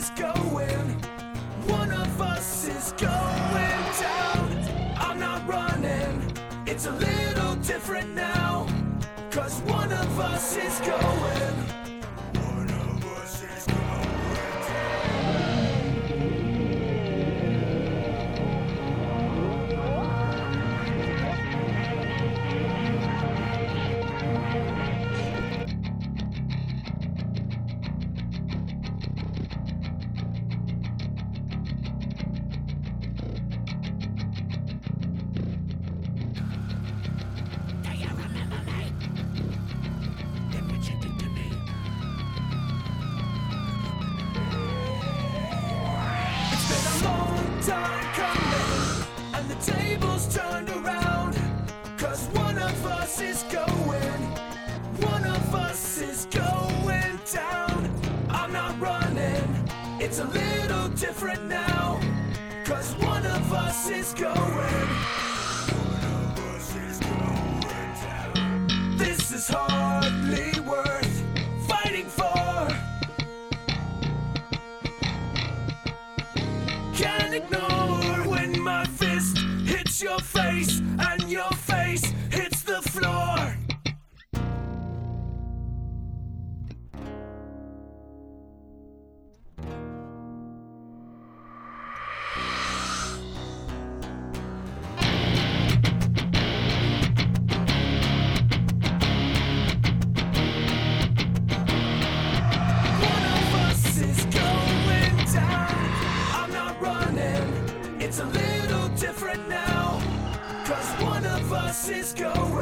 is going. One of us is going down. I'm not running. It's a little different now. 'Cause one of us is going. One of us is going time coming, and the tables turned around. 'Cause one of us is going. One of us is going down. I'm not running. It's a little different now. 'Cause one of us is going. One of us is going down. This is hardly worth fighting for. Can't ignore when my fist hits your face and your face hits the floor. One of us is going down. I'm not running. It's a little different now. 'Cause one of us is going.